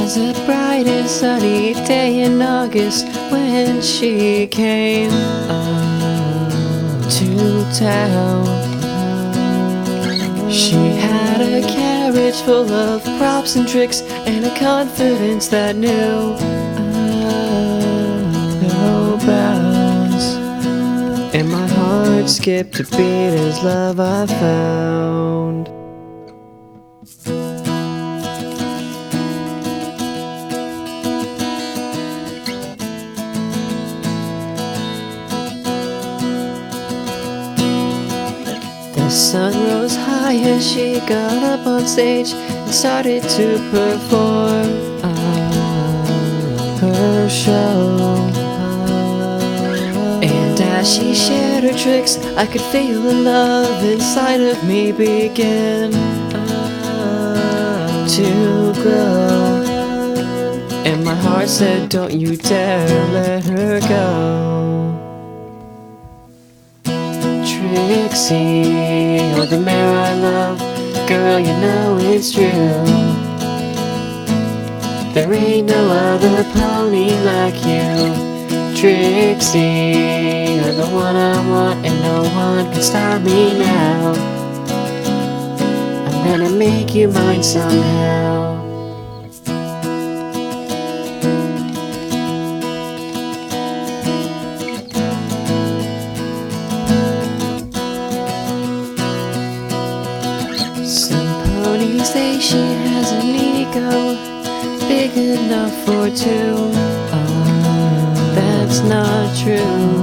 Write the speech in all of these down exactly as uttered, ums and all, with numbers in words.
was a bright and sunny day in August when she came uh, to town. She had a carriage full of props and tricks and a confidence that knew uh, no bounds. And my heart skipped a beat as love I found. The sun rose high as she got up on stage and started to perform uh, her show. And as she shared her tricks, I could feel the love inside of me begin uh, to grow. And my heart said, don't you dare let her go. Trixie, you're the mare I love. Girl, you know it's true. There ain't no other pony like you. Trixie, you're the one I want, and no one can stop me now. I'm gonna make you mine somehow. Some ponies say she has an ego big enough for two. uh, That's not true.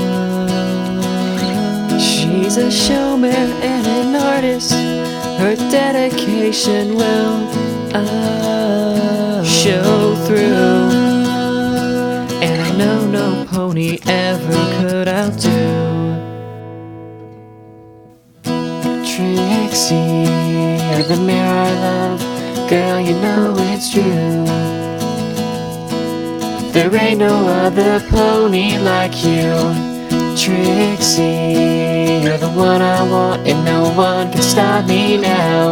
She's a showman and an artist. Her dedication will uh, show through. And I know no pony ever could outdo Trixie, you're the mare I love. Girl, you know it's true. There ain't no other pony like you. Trixie, you're the one I want, and no one can stop me now.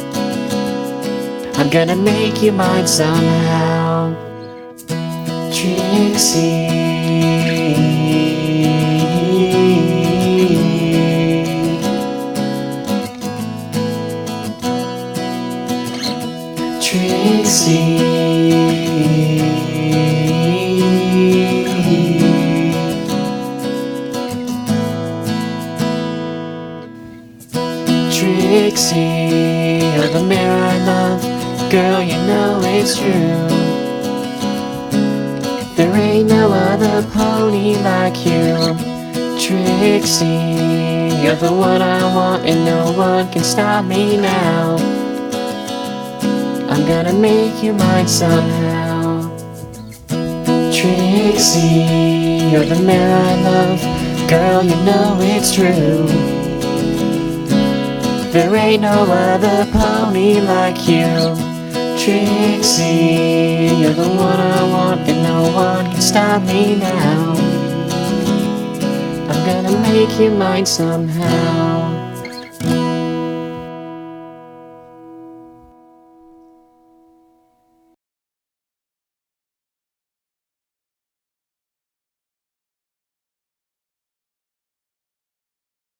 I'm gonna make you mine somehow. Trixie, Trixie, Trixie, you're the mare I love. Girl, you know it's true. There ain't no other pony like you. Trixie, you're the one I want, and no one can stop me now. I'm gonna make you mine somehow. Trixie, you're the mare I love. Girl, you know it's true. There ain't no other pony like you. Trixie, you're the one I want, and no one can stop me now. I'm gonna make you mine somehow.